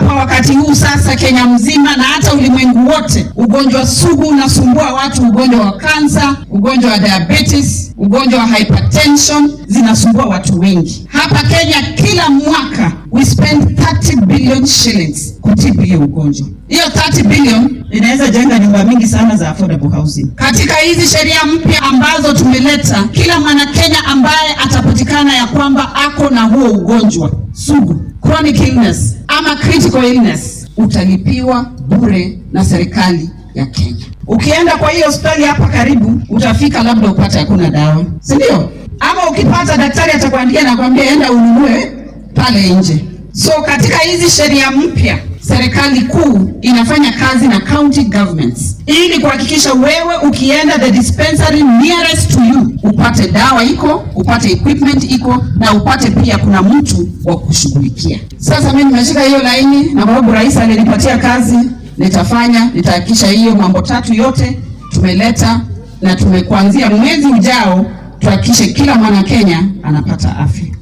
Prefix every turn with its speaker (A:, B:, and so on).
A: kwa wakati huu sasa Kenya mzima na hata ulimwengu wote, ugonjwa sugu unasumbua watu, ugonjwa wa kansa, ugonjwa wa diabetes, ugonjwa wa hypertension zinasumbua watu wengi. Hapa Kenya kila mwaka we spend 30 billion shillings kutibu hiyo ugonjwa. Hiyo 30 billion inaweza jenga nyumba mingi sana za affordable housing. Katika hizi sheria mpya ambazo tumeleta, kila mwana Kenya ambaye atapatikana ya kwamba ako na huo ugonjwa sugu, chronic illness ama critical illness, utalipiwa bure na serikali ya Kenya. Ukienda kwa hiyo hospitali hapa karibu, utafika labda upate hakuna dawa, si ndio? Ama ukipata daktari atakwambia na kwambia enda ununue pale nje. So katika hizi sheria mpya, serikali kuu inafanya kazi na county governments ili kuhakikisha wewe ukienda the dispensary nearest to you upate dawa iko, upate equipment iko, na upate pia kuna mtu wa kushughulikia. Sasa mimi nimeshika hiyo laini na sababu rais alinipatia kazi, nitahakikisha hiyo mambo tatu yote tumeleta, na tumekuanzia mwezi ujao tuhakikishe kila mwana Kenya anapata afya.